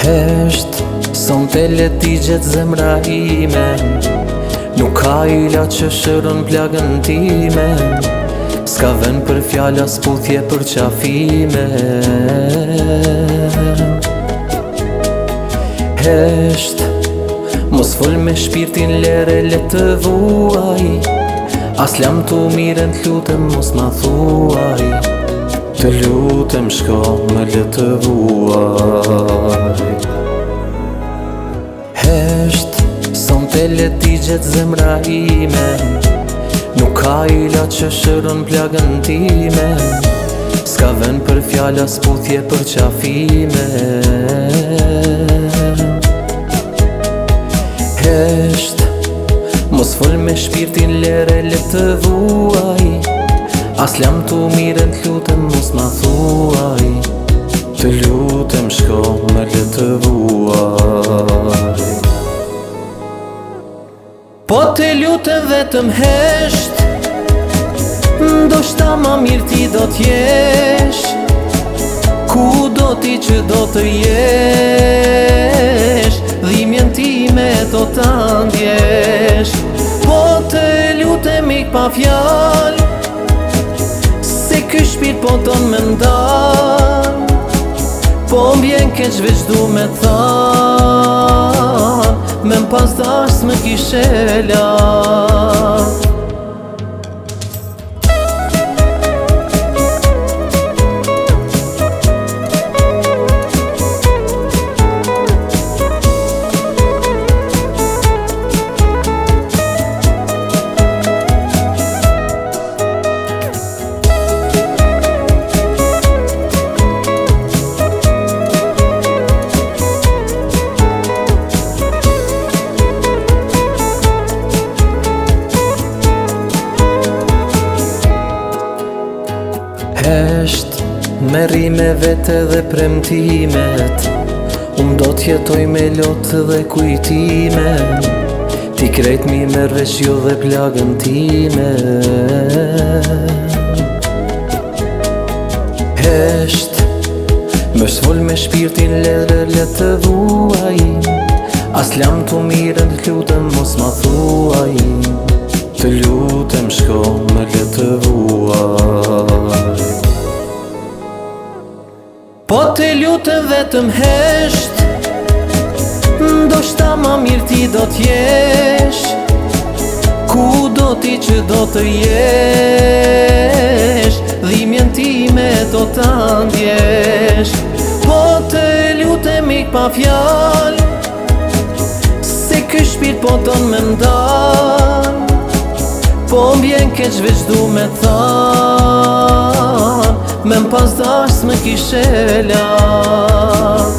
Hesht, son të letigjet zemra ime, nuk ka ila që shërën plagën time, s'ka vend për fjalla s'puthje për qafime. Hesht, mos fol me shpirtin lere le të vuaj, as lam tu miren t'lutem mos ma thuaj, të lutem shko me le të vuaj. Hesht, son të letigjet zemra ime, nuk ka ila që shërën plagën time, s'ka vend për fjalla s'puthje për qafime. Hesht, mos fol me shpirtin lere le të vuaj, as lam tu miren t'lutem mos ma thuaj, të lutem shko me le të vuaj. Po të lutem vetëm hesht, ndoshta ma mirë ti do t'jesh, ku do ti që do të jesh, dhimjen time do t'a ndjesh. Po të lutem ik pa fjall, se ky shpirt po don me ndal, po m'bjen keq veç du me than, me m'pas dash s'më kishe la. Hesht, merri me vete dhe premtimet, do t'jetoj me lot dhe kujtime, ti krejt mi me rreshjo dhe plagën time. Hesht, mos fol me shpirtin lere le të vuaj, as lam tu miren t'lutem mos ma thuaj, të lutem shko me le të vuaj. Po të lutem vetëm hesht, ndoshta ma mirë ti do t'jesh, ku do ti që do të jesh, dhimjen time do t'a ndjesh. Po të lutem ik pa fjall, se ky shpirt po don me ndal, po m'bjen keq veç du me than, me m'pas dash s'më kishe la.